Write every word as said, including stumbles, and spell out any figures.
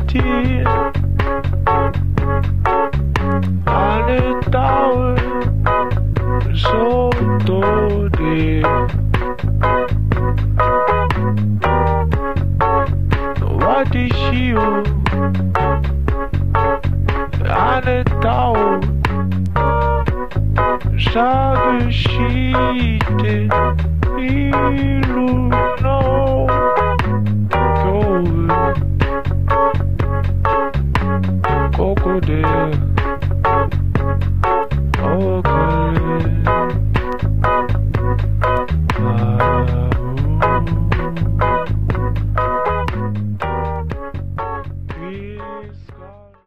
てあなたは外で私をあなたを探しているの